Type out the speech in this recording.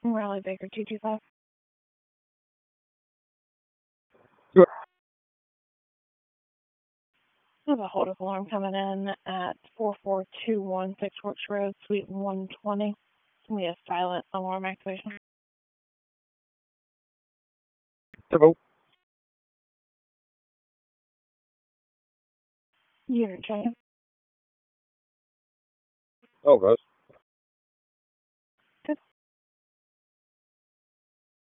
Riley Baker 225. Sure. I have a hold up alarm coming in at 4421 Six Forks Road, Suite 120. It's going to be a silent alarm activation. Hello. Unit check-in. Oh, gosh.